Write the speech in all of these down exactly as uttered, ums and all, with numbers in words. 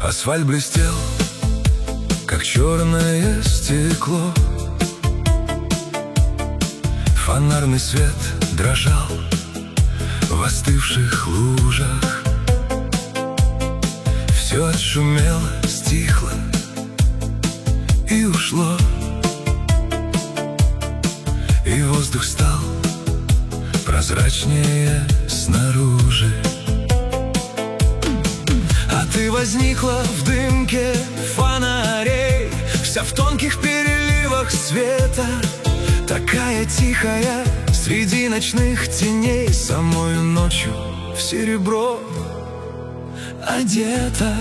Асфальт блестел, как черное стекло. Фонарный свет дрожал в остывших лужах. Все отшумело, стихло и ушло, и воздух стал прозрачнее снаружи. А ты возникла в дымке фонарей, вся в тонких переливах света, такая тихая среди ночных теней, самою ночью в серебро одета.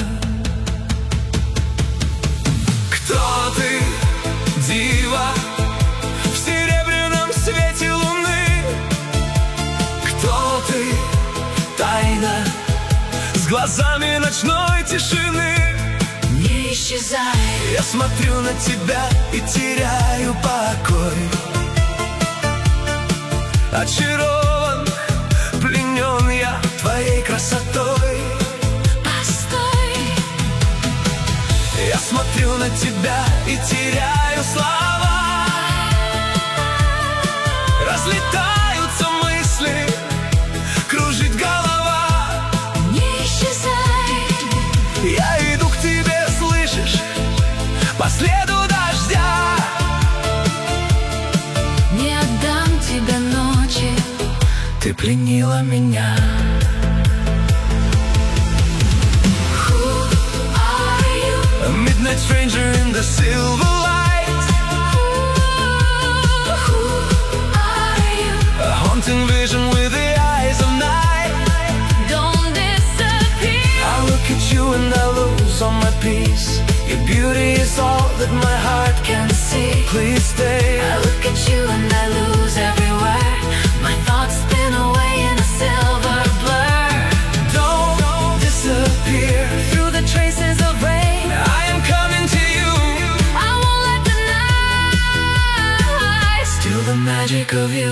Кто ты, дива, в серебряном свете луны? Кто ты, тайна, с глазами ночной тишины? Не исчезай. Я смотрю на тебя и теряю покой. Очарован, пленен я твоей красотой. Постой. Я смотрю на тебя и теряю слова. Разлетаются мысли, кружит голова. Не исчезай. Я иду к тебе, слышишь, по следу дождя. Не отдам тебе ночи, Ты пленила меня. Who are you? A midnight stranger in the silver light. Who are you? A haunting vision with the eyes of night. Don't disappear. I look at you and I lose all my peace. Your beauty is all that my heart can see. Please stay. I look at you and I lose every word. My thoughts spin away in a silver blur. Don't disappear Through the traces of rain, I am coming to you. I won't let the night steal the magic of you.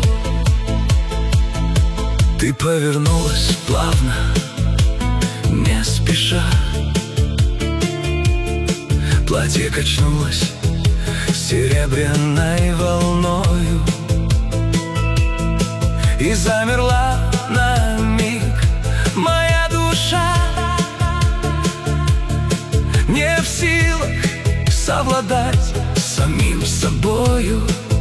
Ты повернулась плавно, не спеша. Платье качнулось серебряной волною и замерла на миг моя душа, не в силах совладать с самим собою.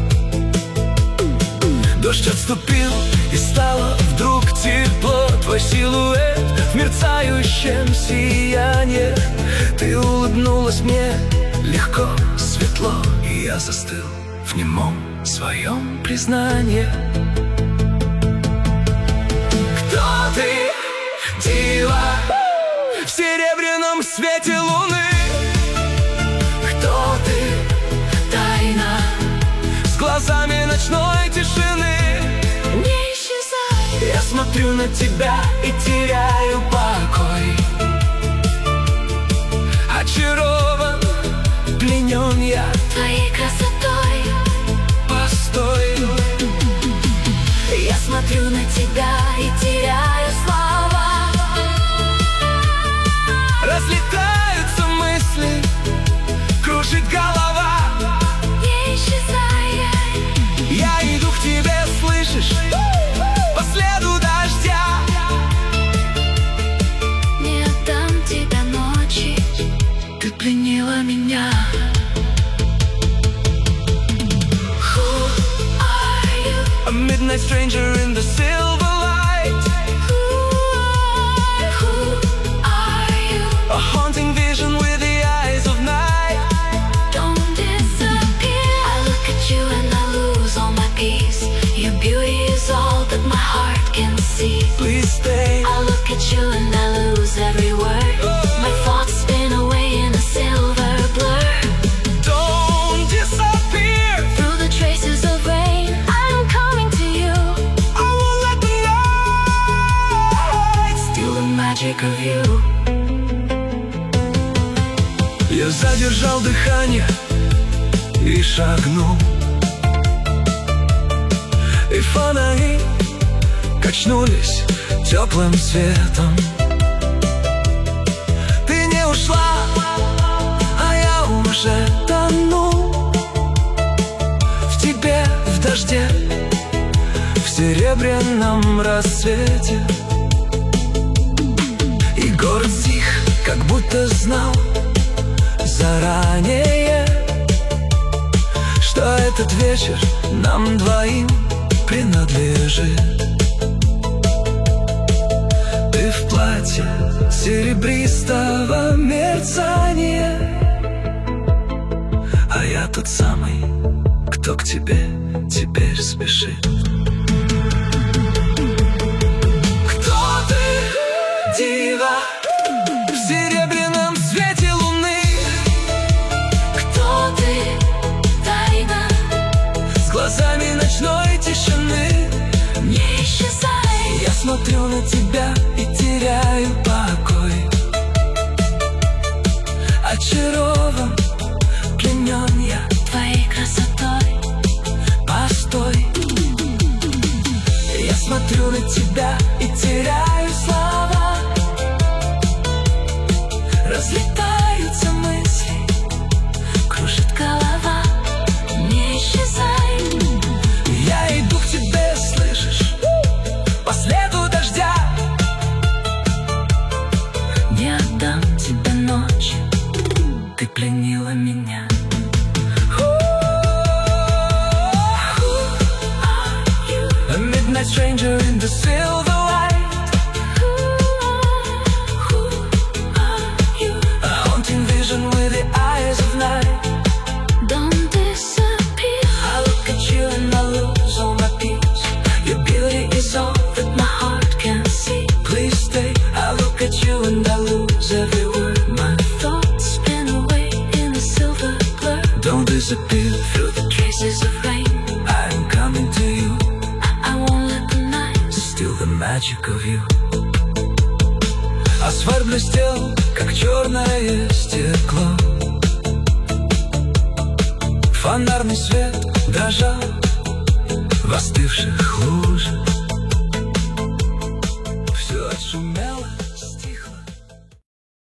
Дождь отступил и стало вдруг тепло. Твой силуэт в мерцающем сиянии. Ты улыбнулась мне легко, светло, и я застыл в немом своем признании. Кто ты, дива, в серебряном свете луны? Кто ты, тайна, С глазами ночной тишины. не исчезай. Я смотрю на тебя и теряю покой. Очарован, пленен я Твоей красотой. постой. Я смотрю на тебя и теряю слова. Разлетаются мысли, кружит голова. Не исчезай. Я иду к тебе, слышишь, по следу дождя. Не отдам тебе ночи, Ты пленила меня. Who are you? A midnight stranger in the silver light. Who, who are you? A haunting vision with the eyes of night. Don't disappear. I look at you and I lose all my peace. Your beauty is all that my heart can see. Please stay. I look at you and I lose every word. My thoughts spin away in a silver blur. Don't disappear Through the traces of rain, I'm coming to you. I won't let the light Steal the magic of you. Я задержал дыхание и шагнул, и фонари качнулись теплым светом. Ты не ушла серебряном рассвете. И город стих, как будто знал заранее, что этот вечер нам двоим принадлежит. Ты в платье серебристого мерцания, а я тот самый, кто к тебе теперь спешит. Кто ты, дива, в серебряном свете луны? Кто ты, тайна, с глазами ночной тишины? не исчезай. Я смотрю на тебя и теряю покой. Очарован, пленен я Твоей красотой. Постой. Я смотрю на тебя и теряю слова. Разлетаются мысли, Кружит голова, не исчезай. я иду к тебе, слышишь, по следу дождя. Не отдам тебе ночь, Ты пленила меня. A midnight stranger in the silver light, a haunting vision with the eyes of night. don't disappear. I look at you and I lose all my peace. Your beauty is all that my heart can see. Please stay. I look at you and I lose every word. My Thoughts spin away in a silver blur. don't disappear through the Traces of rain, I'm coming to you. I won't let the night Still the magic of you. Асфальт блестел, как черное стекло. Фонарный свет дрожал в остывших лужах. Все отшумело.